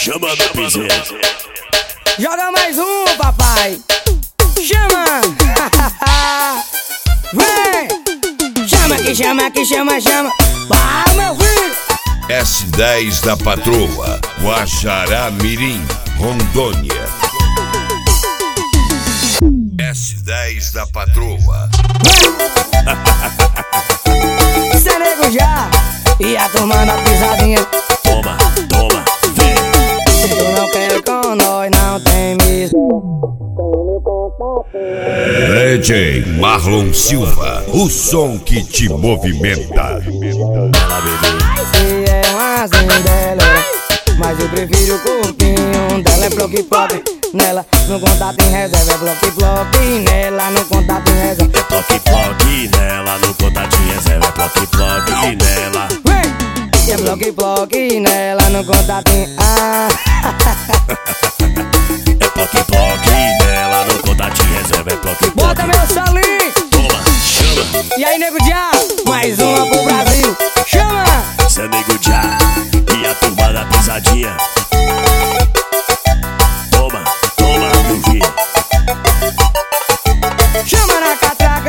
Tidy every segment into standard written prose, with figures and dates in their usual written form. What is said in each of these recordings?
Chama do piseiro. Joga mais um, papai. Chama. Vem. Chama que chama que chama, chama. Vai, meu filho. S10 da Patroa, Guaxará Mirim, Rondônia. S10 da Patroa. Cê nego já. E a turma na pisadinha. Toma, toma, vem. Se tu não quer com nós, não tem mesmo. DJ Marlon Silva, o som que te movimenta. Ela bebê. Se é uma Cinderela, mas eu prefiro o corpinho dela. É bloque-bloque, nela no contato em reserva. É bloque-bloque, nela no contato em reserva. É bloque-bloque nela, no contatinho reserva. É bloque-bloque nela. Vem! E é bloque-bloque, nela no contato em... É bloque-bloque nela, no contatinho reserva. É bloque-bloque. Bota meu salinho! Toma, chama. E aí, nego já, mais uma pro Brasil. Chama! Cê nego já. E a turma da pisadinha. Toma, toma, meu filho. Chama na catraca.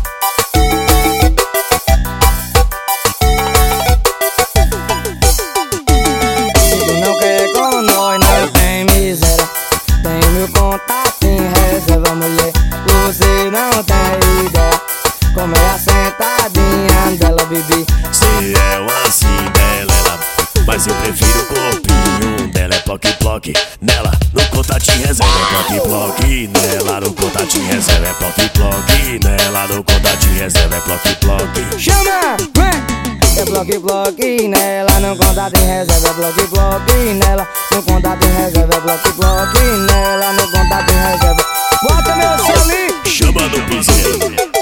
Se tu não quer com nós, não tem miséria. Tem meu contato em reserva, mulher. Você não tem ideia como é a sentadinha dela, bebê. Se é uma Cinderela, mas eu prefiro o corpinho dela. É bloque-bloque nela, no contatinho reserva. É bloque-bloque nela, no contatinho reserva. É bloque-bloque nela, no contatinho reserva. É bloque-bloque. Chama! Vem! É bloque-bloque nela, no contato em reserva. É bloque-bloque nela, no contato em reserva. É bloque-bloque nela, no contato em reserva. Bota meu salinho! Chama do piseiro.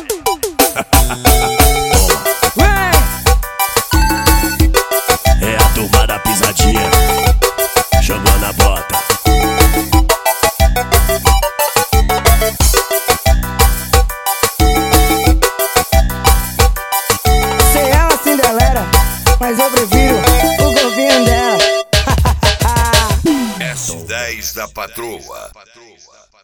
Toma, Vem! é a turma da pisadinha. Chama na bota. Cê é uma Cinderela, mas eu prefiro o corpinho dela. S10 da Patroa.